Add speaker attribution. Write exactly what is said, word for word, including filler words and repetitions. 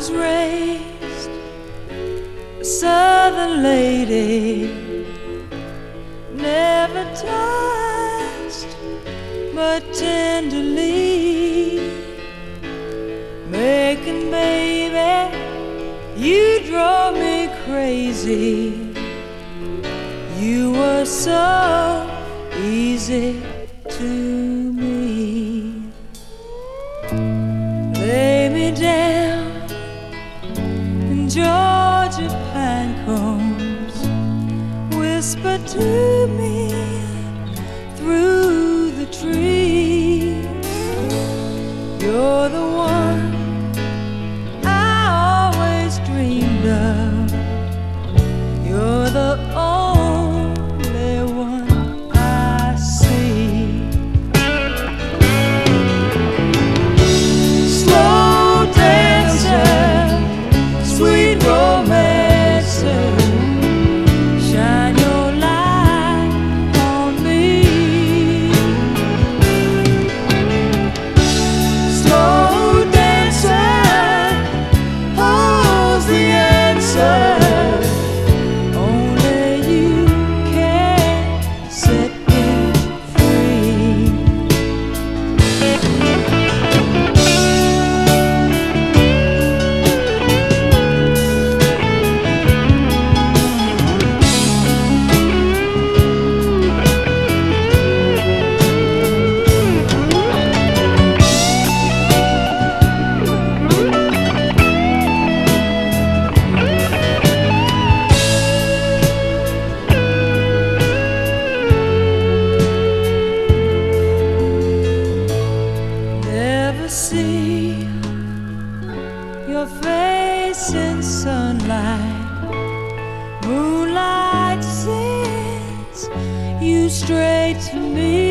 Speaker 1: was raised a Southern lady, never touched but tenderly, making baby, you drove me crazy. You were so easy to me. Lay me down in Georgia pine cones, whisper to me through the trees. You're the one I always dreamed of. You're the only one I see. Slow dancer, sweet romancer, shine your light on me. Slow dancer holds the answer. See your face in sunlight, moonlight sends you straight to me.